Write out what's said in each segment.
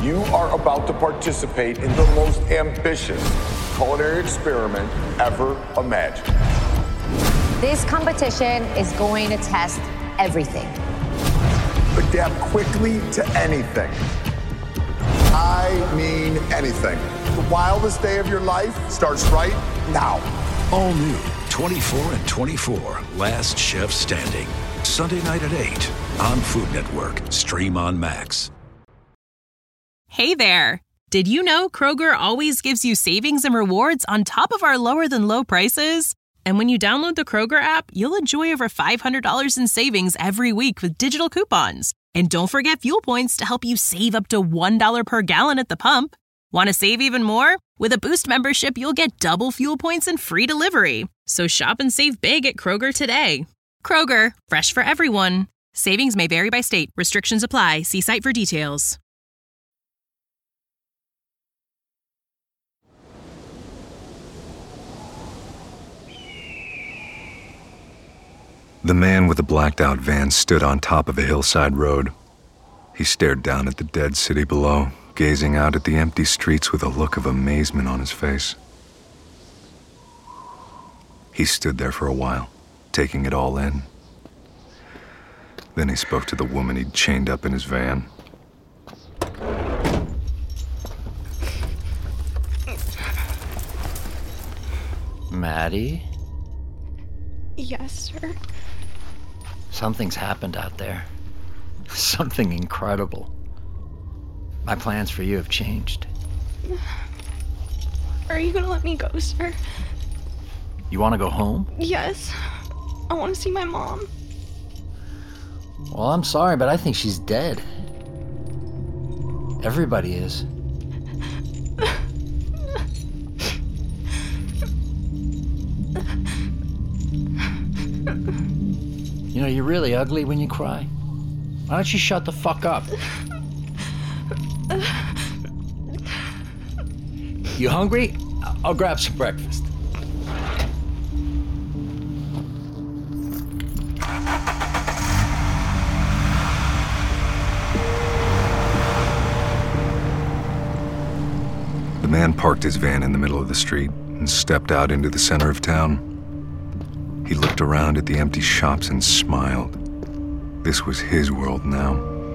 You are about to participate in the most ambitious culinary experiment ever imagined. This competition is going to test everything. Adapt quickly to anything. I mean anything. The wildest day of your life starts right now. All new 24 and 24, Last Chef Standing. Sunday night at 8 on Food Network. Stream on Max. Hey there! Did you know Kroger always gives you savings and rewards on top of our lower-than-low prices? And when you download the Kroger app, you'll enjoy over $500 in savings every week with digital coupons. And don't forget fuel points to help you save up to $1 per gallon at the pump. Want to save even more? With a Boost membership, you'll get double fuel points and free delivery. So shop and save big at Kroger today. Kroger, fresh for everyone. Savings may vary by state. Restrictions apply. See site for details. The man with the blacked-out van stood on top of a hillside road. He stared down at the dead city below, gazing out at the empty streets with a look of amazement on his face. He stood there for a while, taking it all in. Then he spoke to the woman he'd chained up in his van. Maddie? Yes, sir. Something's happened out there. Something incredible. My plans for you have changed. Are you gonna let me go, sir? You want to go home? Yes. I want to see my mom. Well, I'm sorry, but I think she's dead. Everybody is. You know, you're really ugly when you cry. Why don't you shut the fuck up? You hungry? I'll grab some breakfast. The man parked his van in the middle of the street and stepped out into the center of town. He looked around at the empty shops and smiled. This was his world now.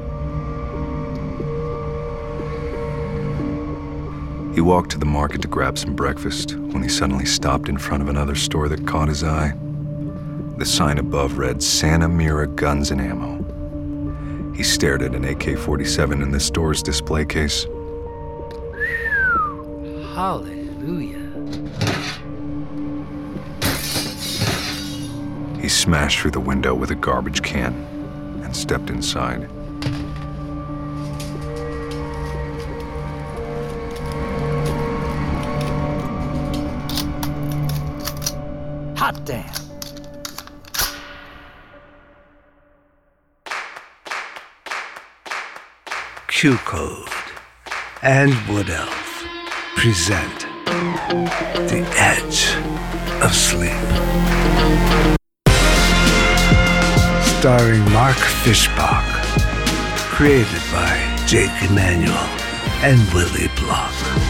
He walked to the market to grab some breakfast when he suddenly stopped in front of another store that caught his eye. The sign above read Santa Mira Guns and Ammo. He stared at an AK-47 in the store's display case. Hallelujah. He smashed through the window with a garbage can and stepped inside. Hot damn. Q-Code and Wood Elf present The Edge of Sleep. Starring Mark Fishbach. Created by Jake Emanuel and Willie Block.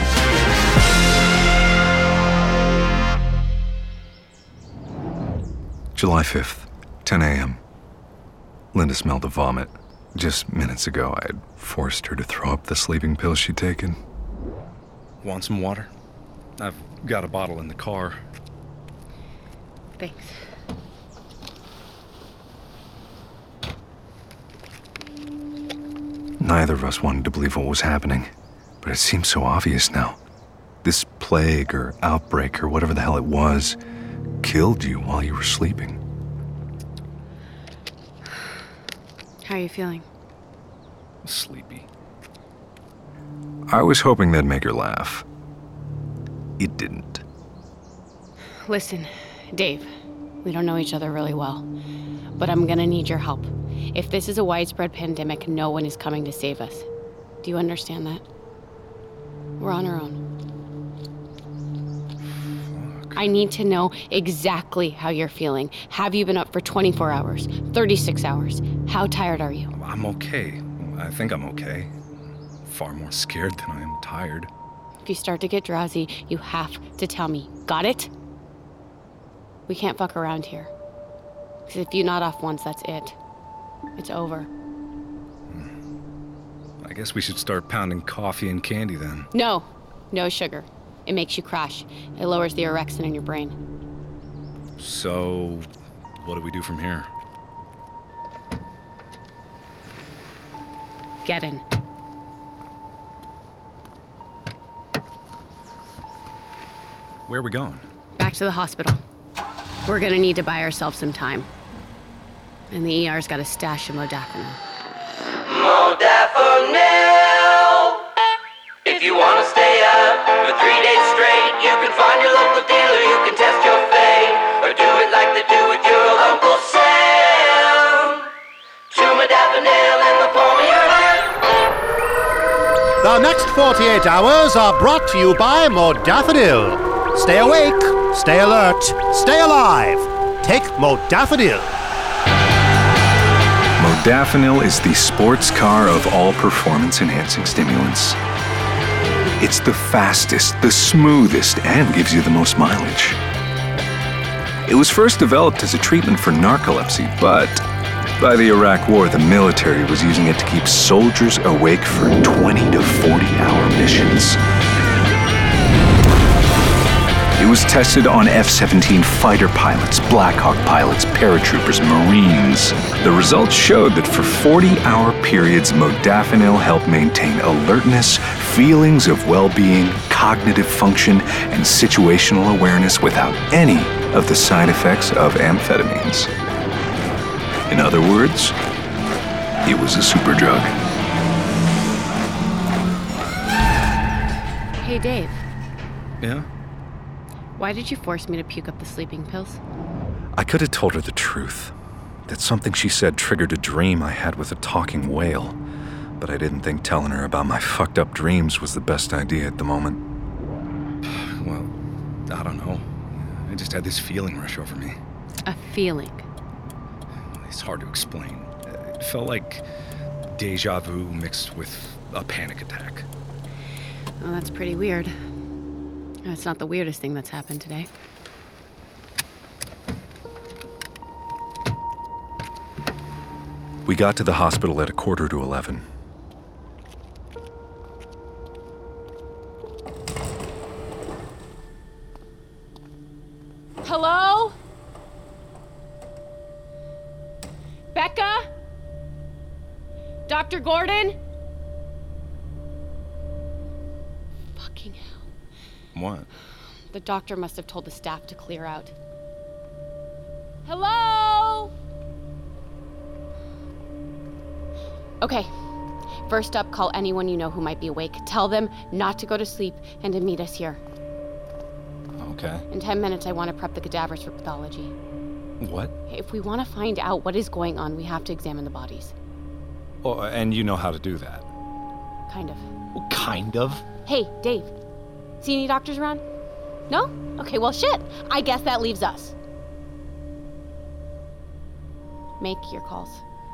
July 5th, 10 a.m. Linda smelled a vomit. Just minutes ago, I had forced her to throw up the sleeping pills she'd taken. Want some water? I've got a bottle in the car. Thanks. Neither of us wanted to believe what was happening, but it seemed so obvious now. This plague or outbreak or whatever the hell it was killed you while you were sleeping. How are you feeling? Sleepy. I was hoping that'd make her laugh. It didn't. Listen, Dave, we don't know each other really well, but I'm gonna need your help. If this is a widespread pandemic, no one is coming to save us. Do you understand that? We're on our own. Fuck. I need to know exactly how you're feeling. Have you been up for 24 hours? 36 hours? How tired are you? I'm okay. I think I'm okay. far more scared than I am tired. If you start to get drowsy, you have to tell me. Got it? We can't fuck around here. Because if you nod off once, that's it. It's over. I guess we should start pounding coffee and candy then. No. No sugar. It makes you crash. It lowers the orexin in your brain. So, what do we do from here? Get in. Where are we going? Back to the hospital. We're gonna need to buy ourselves some time. And the ER's got a stash of modafinil. Modafinil! If you want to stay up for 3 days straight, you can find your local dealer, you can test your fate, or do it like they do with your old Uncle Sam. 2 modafinil in the palm of your hand. The next 48 hours are brought to you by Modafinil. Stay awake, stay alert, stay alive. Take Modafinil. Modafinil is the sports car of all performance-enhancing stimulants. It's the fastest, the smoothest, and gives you the most mileage. It was first developed as a treatment for narcolepsy, but by the Iraq War, the military was using it to keep soldiers awake for 20 to 40-hour missions. It was tested on F-17 fighter pilots, Black Hawk pilots, paratroopers, Marines. The results showed that for 40-hour periods, Modafinil helped maintain alertness, feelings of well-being, cognitive function, and situational awareness without any of the side effects of amphetamines. In other words, it was a super drug. Hey, Dave. Yeah? Why did you force me to puke up the sleeping pills? I could have told her the truth, that something she said triggered a dream I had with a talking whale, but I didn't think telling her about my fucked up dreams was the best idea at the moment. Well, I don't know. I just had this feeling rush over me. A feeling? It's hard to explain. It felt like deja vu mixed with a panic attack. Well, that's pretty weird. It's not the weirdest thing that's happened today. We got to the hospital at 11:15. Hello? Becca? Dr. Gordon? Fucking hell. What? The doctor must have told the staff to clear out. Hello? Okay. First up, call anyone you know who might be awake. Tell them not to go to sleep and to meet us here. Okay. In 10 minutes, I want to prep the cadavers for pathology. What? If we want to find out what is going on, we have to examine the bodies. Oh, and you know how to do that? Kind of. Well, kind of? Hey, Dave. See any doctors around? No? Okay, well, shit. I guess that leaves us. Make your calls.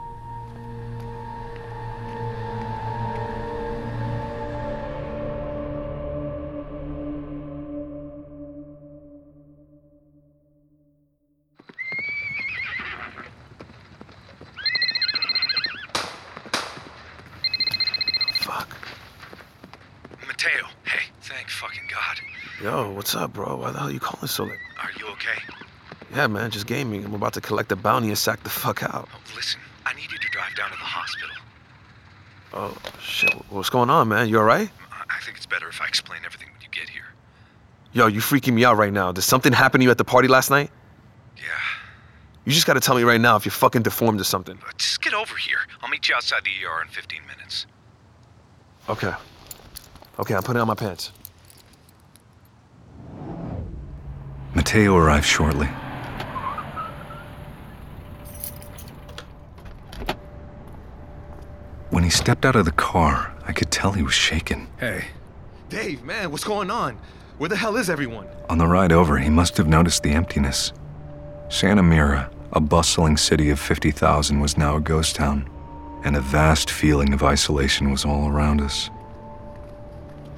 Mateo, hey, thank fucking God. Yo, what's up, bro? Why the hell are you calling so late? Are you okay? Yeah, man, just gaming. I'm about to collect the bounty and sack the fuck out. Oh, listen, I need you to drive down to the hospital. Oh, shit. What's going on, man? You alright? I think it's better if I explain everything when you get here. Yo, you freaking me out right now. Did something happen to you at the party last night? Yeah. You just gotta tell me right now if you're fucking deformed or something. Just get over here. I'll meet you outside the ER in 15 minutes. Okay. Okay, I'm putting on my pants. Mateo arrived shortly. When he stepped out of the car, I could tell he was shaken. Hey. Dave, man, what's going on? Where the hell is everyone? On the ride over, he must have noticed the emptiness. Santa Mira, a bustling city of 50,000, was now a ghost town, and a vast feeling of isolation was all around us.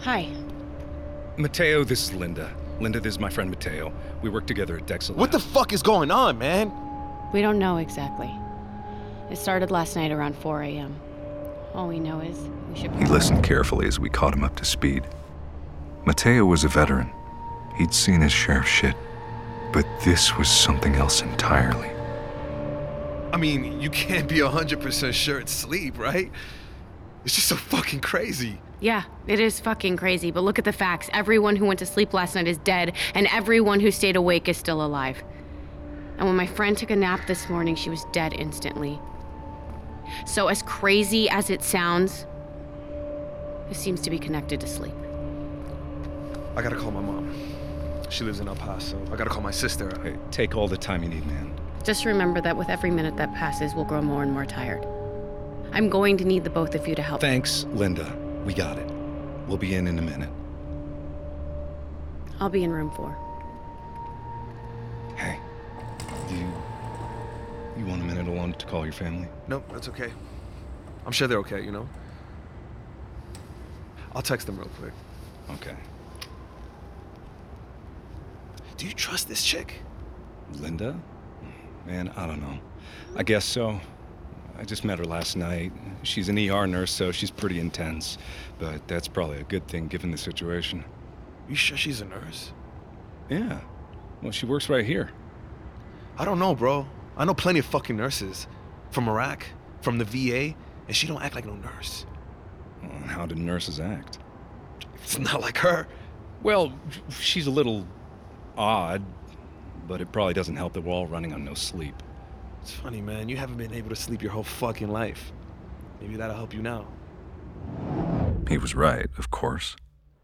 Hi. Mateo, this is Linda. Linda, this is my friend Mateo. We work together at Dexel. What the fuck is going on, man? We don't know exactly. It started last night around 4 a.m. All we know is we should... He listened carefully as we caught him up to speed. Mateo was a veteran. He'd seen his share of shit. But this was something else entirely. I mean, you can't be 100% sure it's sleep, right? It's just so fucking crazy. Yeah, it is fucking crazy, but look at the facts. Everyone who went to sleep last night is dead, and everyone who stayed awake is still alive. And when my friend took a nap this morning, she was dead instantly. So as crazy as it sounds, this seems to be connected to sleep. I gotta call my mom. She lives in El Paso. I gotta call my sister. Hey, take all the time you need, man. Just remember that with every minute that passes, we'll grow more and more tired. I'm going to need the both of you to help. Thanks, Linda. We got it. We'll be in a minute. I'll be in room 4. Hey, do you want a minute alone to call your family? Nope, that's okay. I'm sure they're okay, you know? I'll text them real quick. Okay. Do you trust this chick? Linda? Man, I don't know. I guess so. I just met her last night. She's an ER nurse, so she's pretty intense. But that's probably a good thing given the situation. You sure she's a nurse? Yeah. Well, she works right here. I don't know, bro. I know plenty of fucking nurses. From Iraq, from the VA, and she don't act like no nurse. Well, and how do nurses act? It's not like her. Well, she's a little odd, but it probably doesn't help that we're all running on no sleep. It's funny, man. You haven't been able to sleep your whole fucking life. Maybe that'll help you now. He was right, of course.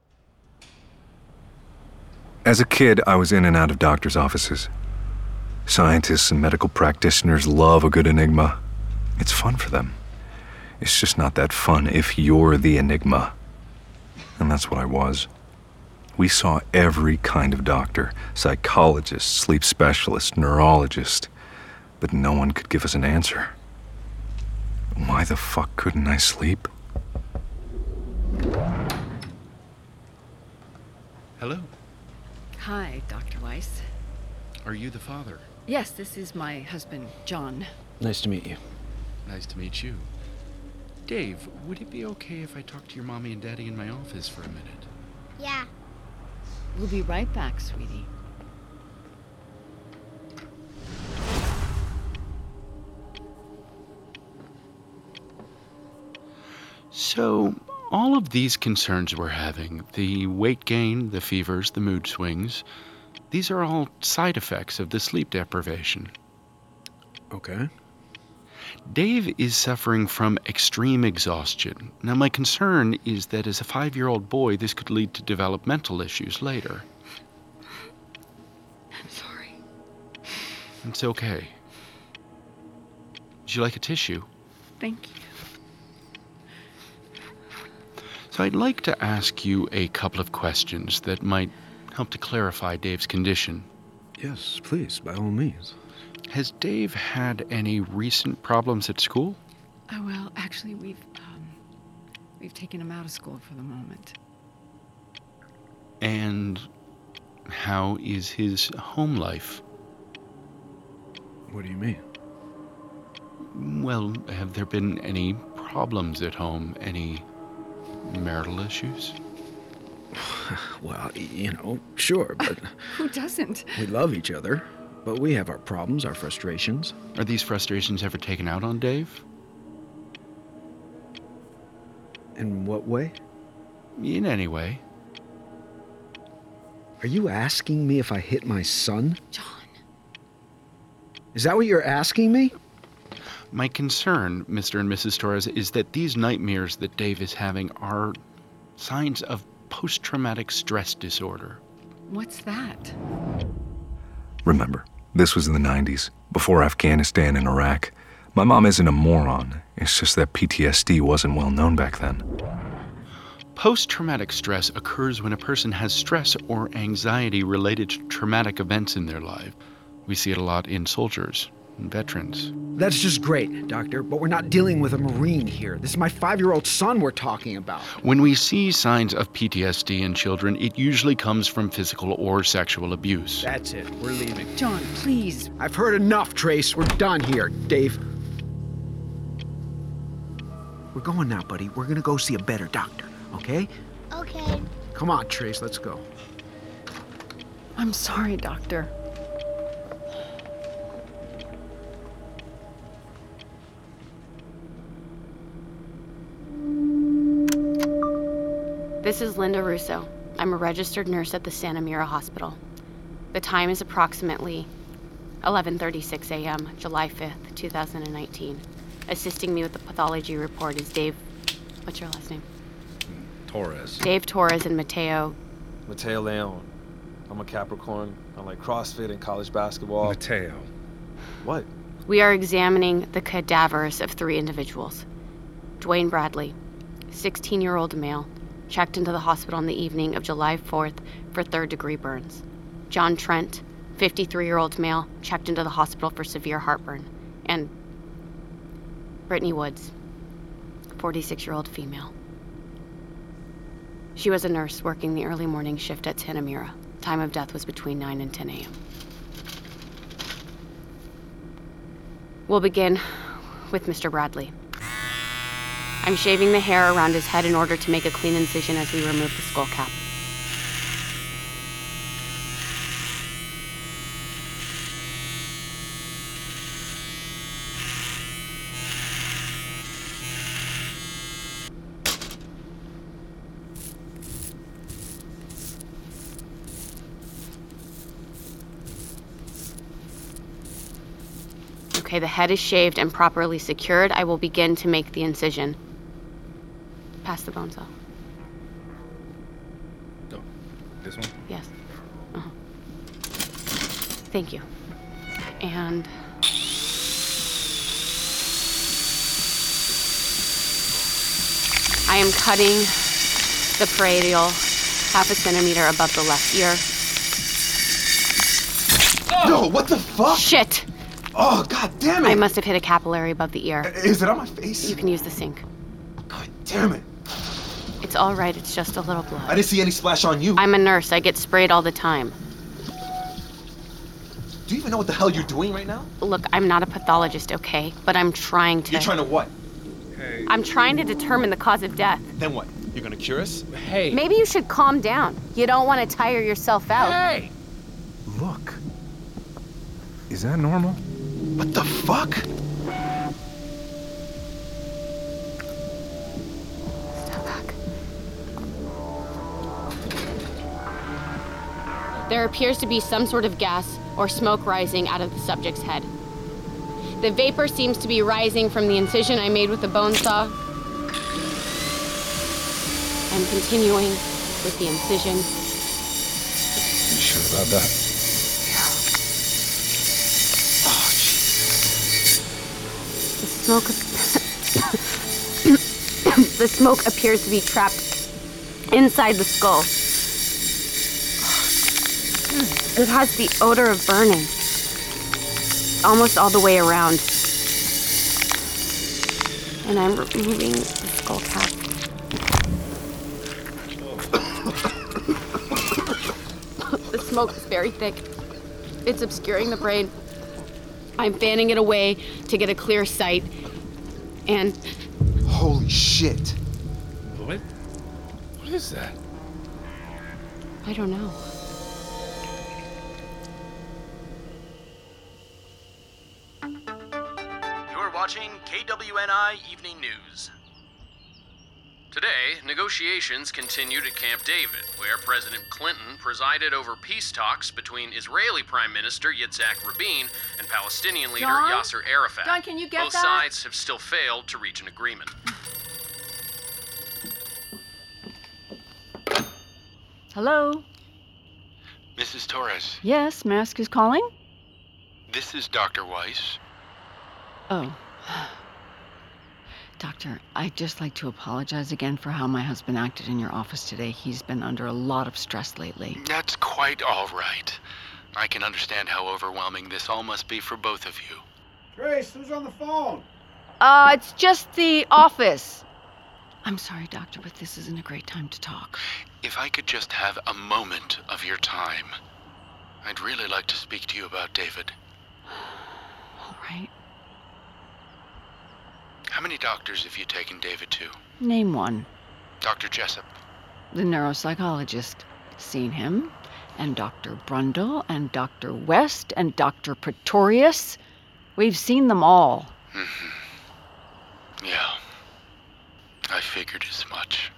As a kid, I was in and out of doctors' offices. Scientists and medical practitioners love a good enigma. It's fun for them. It's just not that fun if you're the enigma. And that's what I was. We saw every kind of doctor, psychologist, sleep specialist, neurologist, but no one could give us an answer. Why the fuck couldn't I sleep? Hello. Hi, Dr. Weiss. Are you the father? Yes, this is my husband, John. Nice to meet you. Nice to meet you. Dave, would it be okay if I talk to your mommy and daddy in my office for a minute? Yeah. We'll be right back, sweetie. So, all of these concerns we're having, the weight gain, the fevers, the mood swings, these are all side effects of the sleep deprivation. Okay. Dave is suffering from extreme exhaustion. Now, my concern is that as a 5-year-old boy, this could lead to developmental issues later. I'm sorry. It's okay. Would you like a tissue? Thank you. So I'd like to ask you a couple of questions that might help to clarify Dave's condition. Yes, please, by all means. Has Dave had any recent problems at school? Oh, well, actually, we've taken him out of school for the moment. And how is his home life? What do you mean? Well, have there been any problems at home? Any marital issues? Well, sure, but... Who doesn't? We love each other, but we have our problems, our frustrations. Are these frustrations ever taken out on Dave? In what way? In any way. Are you asking me if I hit my son? John. Is that what you're asking me? My concern, Mr. and Mrs. Torres, is that these nightmares that Dave is having are signs of post-traumatic stress disorder. What's that? Remember, this was in the 90s, before Afghanistan and Iraq. My mom isn't a moron. It's just that PTSD wasn't well known back then. Post-traumatic stress occurs when a person has stress or anxiety related to traumatic events in their life. We see it a lot in soldiers. and veterans. That's just great, Doctor, but we're not dealing with a Marine here. This is my 5-year-old son we're talking about. When we see signs of PTSD in children, it usually comes from physical or sexual abuse. That's it. We're leaving. John, please. I've heard enough, Trace. We're done here. Dave. We're going now, buddy. We're gonna go see a better doctor, okay? Okay. Come on, Trace, let's go. I'm sorry, Doctor. This is Linda Russo. I'm a registered nurse at the Santa Mira Hospital. The time is approximately 11:36 a.m., July 5th, 2019. Assisting me with the pathology report is Dave... What's your last name? Torres. Dave Torres and Mateo... Mateo Leon. I'm a Capricorn. I like CrossFit and college basketball. Mateo. What? We are examining the cadavers of 3 individuals. Dwayne Bradley, 16-year-old male, checked into the hospital on the evening of July 4th for 3rd-degree burns. John Trent, 53-year-old male, checked into the hospital for severe heartburn. And Brittany Woods, 46-year-old female. She was a nurse working the early morning shift at Santa Mira. Time of death was between 9 and 10 a.m. We'll begin with Mr. Bradley. I'm shaving the hair around his head in order to make a clean incision as we remove the skull cap. Okay, the head is shaved and properly secured. I will begin to make the incision. Pass the bone saw. Oh, this one? Yes. Thank you. And... I am cutting the parietal 1/2 centimeter above the left ear. No, what the fuck? Shit! Oh, god damn it! I must have hit a capillary above the ear. Is it on my face? You can use the sink. God damn it. It's all right, it's just a little blood. I didn't see any splash on you. I'm a nurse, I get sprayed all the time. Do you even know what the hell you're doing right now? Look, I'm not a pathologist, okay? But I'm trying to... You're trying to what? Hey. I'm trying to determine the cause of death. Then what? You're gonna cure us? Hey. Maybe you should calm down. You don't want to tire yourself out. Hey! Look. Is that normal? What the fuck? Step back. There appears to be some sort of gas or smoke rising out of the subject's head. The vapor seems to be rising from the incision I made with the bone saw. I'm continuing with the incision. You sure about that? The smoke appears to be trapped inside the skull. It has the odor of burning, almost all the way around. And I'm removing the skull cap. The smoke is very thick. It's obscuring the brain. I'm fanning it away to get a clear sight. And... Holy shit. What? What is that? I don't know. You're watching KWNI Evening News. Today, negotiations continued at Camp David, where President Clinton presided over peace talks between Israeli Prime Minister Yitzhak Rabin and Palestinian leader John? Yasser Arafat. John, can you get Both that? sides have still failed to reach an agreement. Hello? Mrs. Torres, Yes, Mask is calling? this is Dr. Weiss. Oh. Doctor, I'd just like to apologize again for how my husband acted in your office today. He's been under a lot of stress lately. That's quite all right. I can understand how overwhelming this all must be for both of you. Trace, who's on the phone? It's just the office. I'm sorry, Doctor, but this isn't a great time to talk. If I could just have a moment of your time, I'd really like to speak to you about David. All right. How many doctors have you taken David to? Name one. Dr. Jessup. The neuropsychologist. Seen him. And Dr. Brundle, and Dr. West, and Dr. Pretorius. We've seen them all. Mm-hmm. Yeah. I figured as much.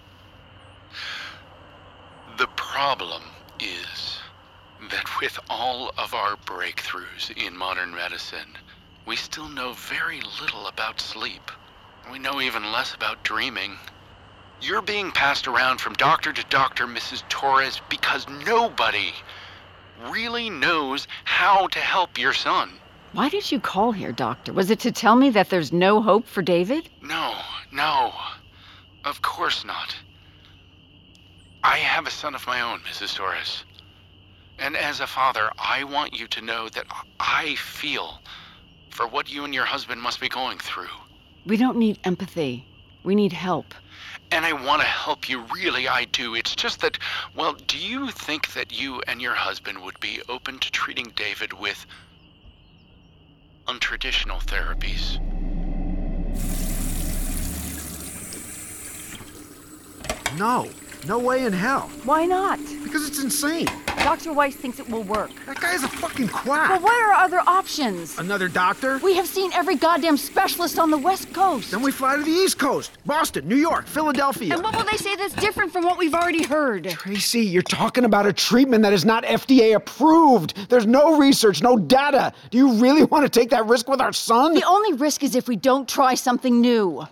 The problem is that with all of our breakthroughs in modern medicine, we still know very little about sleep. We know even less about dreaming. You're being passed around from doctor to doctor, Mrs. Torres, because nobody really knows how to help your son. Why did you call here, Doctor? Was it to tell me that there's no hope for David? No. Of course not. I have a son of my own, Mrs. Torres. And as a father, I want you to know that I feel for what you and your husband must be going through. We don't need empathy. We need help. And I want to help you, really, I do. It's just that, well, do you think that you and your husband would be open to treating David with untraditional therapies? No. No way in hell. Why not? Because it's insane. Dr. Weiss thinks it will work. That guy's a fucking quack. But what are other options? Another doctor? We have seen every goddamn specialist on the West Coast. Then we fly to the East Coast. Boston, New York, Philadelphia. And what will they say that's different from what we've already heard? Tracy, you're talking about a treatment that is not FDA approved. There's no research, no data. Do you really want to take that risk with our son? The only risk is if we don't try something new.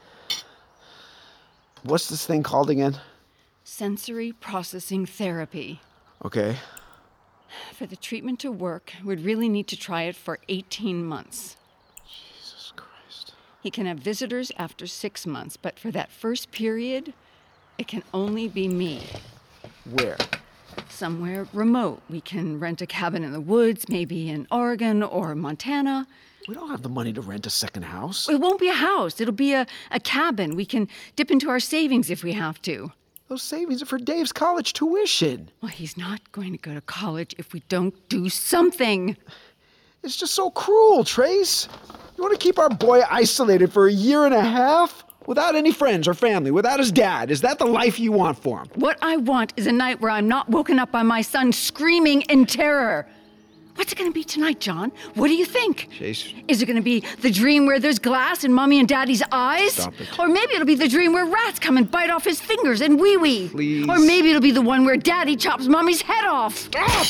What's this thing called again? Sensory processing therapy. Okay. For the treatment to work, we'd really need to try it for 18 months. Jesus Christ. He can have visitors after 6 months, but for that first period, it can only be me. Where? Somewhere remote. We can rent a cabin in the woods, maybe in Oregon or Montana. We don't have the money to rent a second house. It won't be a house. It'll be a cabin. We can dip into our savings if we have to. Those savings are for Dave's college tuition. Well, he's not going to go to college if we don't do something. It's just so cruel, Trace. You want to keep our boy isolated for 1.5 years? Without any friends or family, without his dad. Is that the life you want for him? What I want is a night where I'm not woken up by my son screaming in terror. What's it going to be tonight, John? What do you think? Chase. Is it going to be the dream where there's glass in Mommy and Daddy's eyes? Stop it. Or maybe it'll be the dream where rats come and bite off his fingers and wee-wee. Please. Or maybe it'll be the one where Daddy chops Mommy's head off. Stop!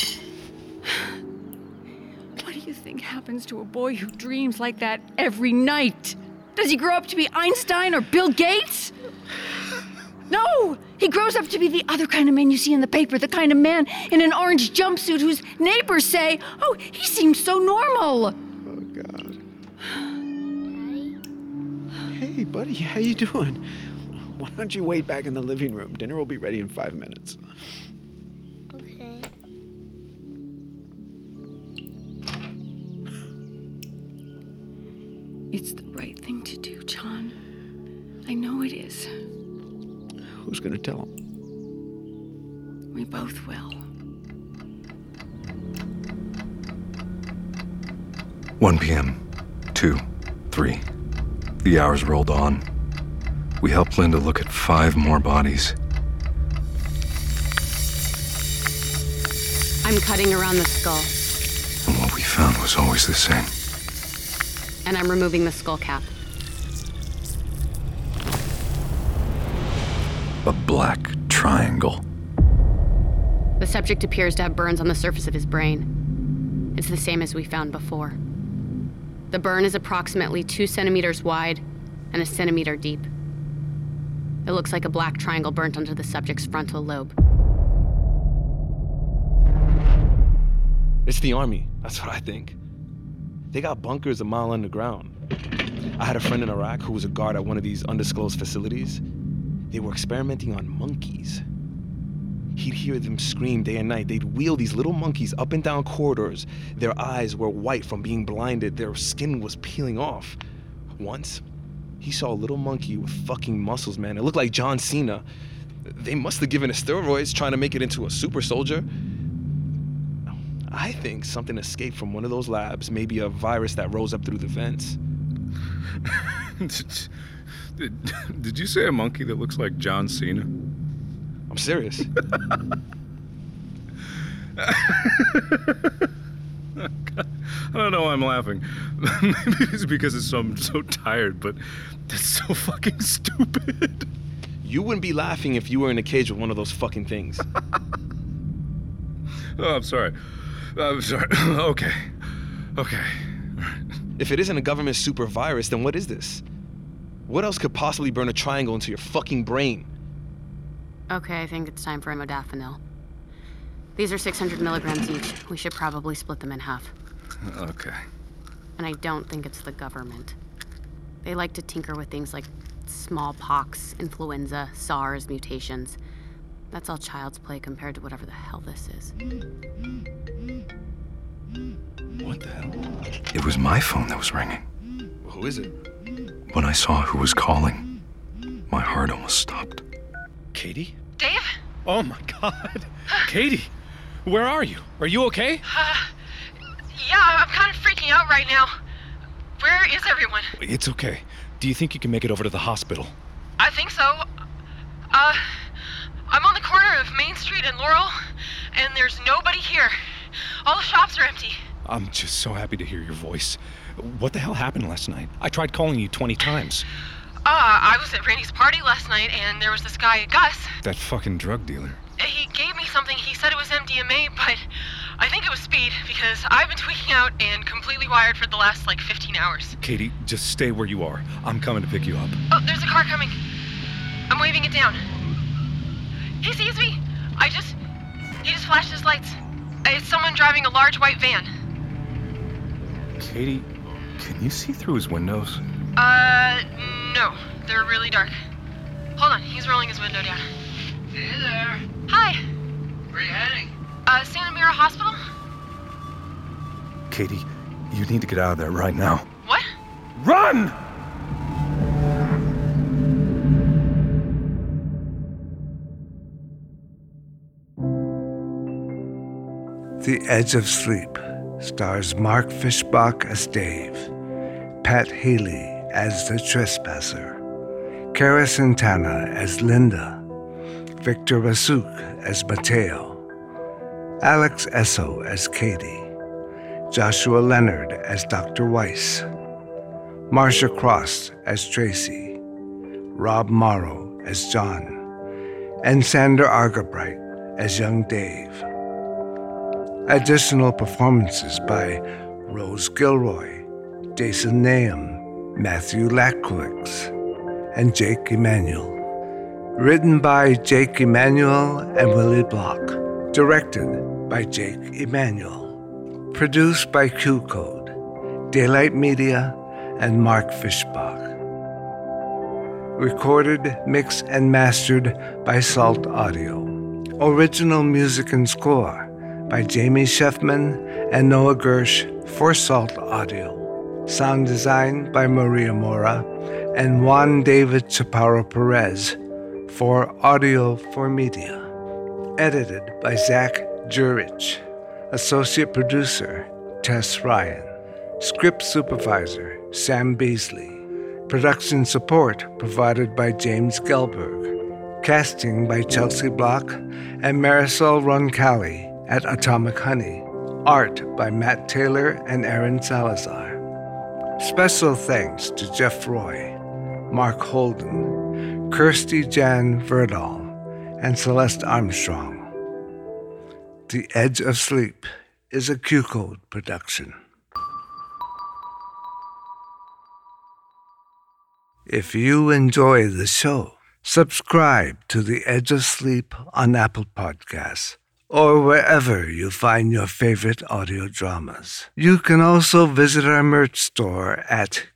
What do you think happens to a boy who dreams like that every night? Does he grow up to be Einstein or Bill Gates? No! He grows up to be the other kind of man you see in the paper, the kind of man in an orange jumpsuit whose neighbors say, "Oh, he seems so normal." Oh, God. Hey, buddy, how you doing? Why don't you wait back in the living room? Dinner will be ready in 5 minutes. Okay. It's the right thing to do, John. I know it is. Who's gonna tell him? We both will. 1 p.m., 2, 3. The hours rolled on. We helped Linda look at 5 more bodies. I'm cutting around the skull. And what we found was always the same. And I'm removing the skull cap. A black triangle. The subject appears to have burns on the surface of his brain. It's the same as we found before. The burn is approximately 2 centimeters wide and 1 centimeter deep. It looks like a black triangle burnt onto the subject's frontal lobe. It's the army. That's what I think. They got bunkers a mile underground. I had a friend in Iraq who was a guard at one of these undisclosed facilities. They were experimenting on monkeys. He'd hear them scream day and night. They'd wheel these little monkeys up and down corridors. Their eyes were white from being blinded. Their skin was peeling off. Once, he saw a little monkey with fucking muscles, man. It looked like John Cena. They must have given it steroids trying to make it into a super soldier. I think something escaped from one of those labs, maybe a virus that rose up through the vents. Did you say a monkey that looks like John Cena? I'm serious. I don't know why I'm laughing. Maybe it's because I'm so tired, but that's so fucking stupid. You wouldn't be laughing if you were in a cage with one of those fucking things. Oh, I'm sorry. Okay. If it isn't a government super virus, then what is this? What else could possibly burn a triangle into your fucking brain? Okay, I think it's time for a modafinil. These are 600 milligrams each. We should probably split them in half. Okay. And I don't think it's the government. They like to tinker with things like smallpox, influenza, SARS, mutations. That's all child's play compared to whatever the hell this is. What the hell? It was my phone that was ringing. Who is it? When I saw who was calling, my heart almost stopped. Katie? Dave? Oh my God. Katie, where are you? Are you okay? Yeah, I'm kind of freaking out right now. Where is everyone? It's okay. Do you think you can make it over to the hospital? I think so. I'm on the corner of Main Street and Laurel, and there's nobody here. All the shops are empty. I'm just so happy to hear your voice. What the hell happened last night? I tried calling you 20 times. I was at Randy's party last night, and there was this guy, Gus. That fucking drug dealer. He gave me something. He said it was MDMA, but I think it was speed, because I've been tweaking out and completely wired for the last, 15 hours. Katie, just stay where you are. I'm coming to pick you up. Oh, there's a car coming. I'm waving it down. He sees me. He just flashed his lights. It's someone driving a large white van. Katie, can you see through his windows? No. They're really dark. Hold on, he's rolling his window down. Hey there. Hi. Where are you heading? Santa Mira Hospital? Katie, you need to get out of there right now. What? Run! The Edge of Sleep stars Mark Fishbach as Dave, Pat Haley as the Trespasser, Cara Santana as Linda, Victor Rasuk as Mateo, Alex Esso as Katie, Joshua Leonard as Dr. Weiss, Marcia Cross as Tracy, Rob Morrow as John, and Sander Argabright as young Dave. Additional performances by Rose Gilroy, Jason Nahum, Matthew Lakwix, and Jake Emanuel. Written by Jake Emanuel and Willie Block. Directed by Jake Emanuel. Produced by Q Code, Daylight Media, and Mark Fishbach. Recorded, mixed, and mastered by Salt Audio. Original music and score by Jamie Sheffman and Noah Gersh for Salt Audio. Sound design by Maria Mora and Juan David Chaparro Perez for Audio for Media. Edited by Zach Jurich. Associate producer Tess Ryan. Script supervisor Sam Beasley. Production support provided by James Gelberg. Casting by Chelsea Block and Marisol Roncalli at Atomic Honey. Art by Matt Taylor and Aaron Salazar. Special thanks to Jeff Roy, Mark Holden, Kirsty Jan Verdal, and Celeste Armstrong. The Edge of Sleep is a Q Code production. If you enjoy the show, subscribe to The Edge of Sleep on Apple Podcasts or wherever you find your favorite audio dramas. You can also visit our merch store at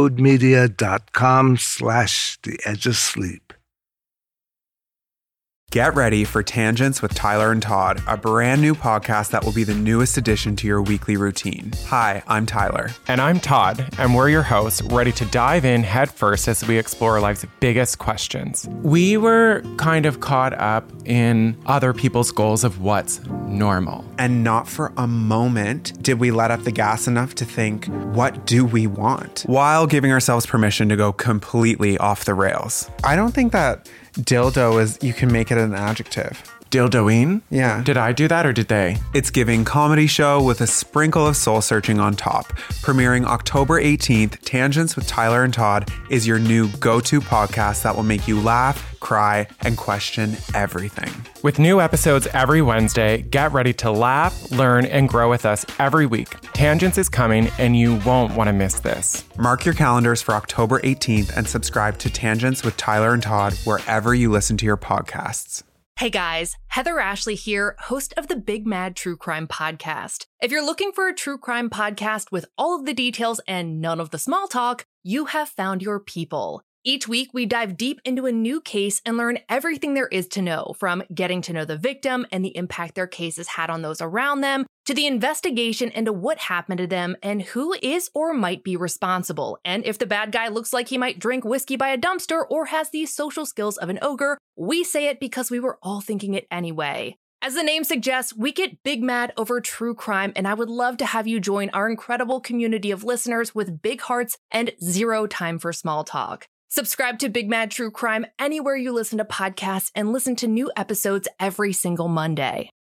qcodemedia.com/theedgeofsleep. Get ready for Tangents with Tyler and Todd, a brand new podcast that will be the newest addition to your weekly routine. Hi, I'm Tyler. And I'm Todd, and we're your hosts, ready to dive in headfirst as we explore life's biggest questions. We were kind of caught up in other people's goals of what's normal. And not for a moment did we let up the gas enough to think, what do we want? While giving ourselves permission to go completely off the rails. I don't think that dildo is, you can make it an adjective. Dildoing? Yeah. Did I do that or did they? It's giving comedy show with a sprinkle of soul searching on top. Premiering October 18th, Tangents with Tyler and Todd is your new go-to podcast that will make you laugh, cry, and question everything. With new episodes every Wednesday, get ready to laugh, learn, and grow with us every week. Tangents is coming, and you won't want to miss this. Mark your calendars for October 18th and subscribe to Tangents with Tyler and Todd wherever you listen to your podcasts. Hey guys, Heather Ashley here, host of the Big Mad True Crime Podcast. If you're looking for a true crime podcast with all of the details and none of the small talk, you have found your people. Each week, we dive deep into a new case and learn everything there is to know, from getting to know the victim and the impact their case has had on those around them, to the investigation into what happened to them and who is or might be responsible. And if the bad guy looks like he might drink whiskey by a dumpster or has the social skills of an ogre, we say it because we were all thinking it anyway. As the name suggests, we get big mad over true crime, and I would love to have you join our incredible community of listeners with big hearts and zero time for small talk. Subscribe to Big Mad True Crime anywhere you listen to podcasts and listen to new episodes every single Monday.